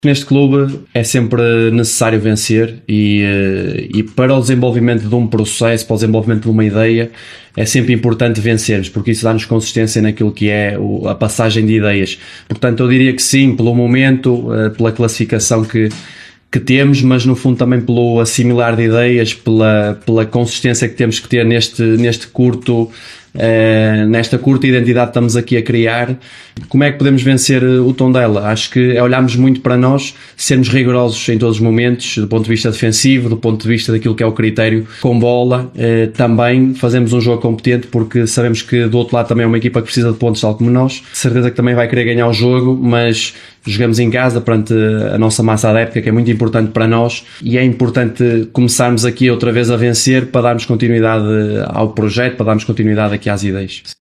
Neste clube é sempre necessário vencer e para o desenvolvimento de um processo, para o desenvolvimento de uma ideia, é sempre importante vencermos, porque isso dá-nos consistência naquilo que é a passagem de ideias. Portanto, eu diria que sim, pelo momento, pela classificação que temos, mas no fundo também pelo assimilar de ideias, pela consistência que temos que ter nesta curta identidade que estamos aqui a criar. Como é que podemos vencer o Tondela? Acho que é olharmos muito para nós, sermos rigorosos em todos os momentos, do ponto de vista defensivo, do ponto de vista daquilo que é o critério com bola. Também fazemos um jogo competente, porque sabemos que do outro lado também é uma equipa que precisa de pontos, tal como nós. De certeza que também vai querer ganhar o jogo, mas jogamos em casa perante a nossa massa adepta, que é muito importante para nós, e é importante começarmos aqui outra vez a vencer para darmos continuidade ao projeto, para darmos continuidade aqui às ideias.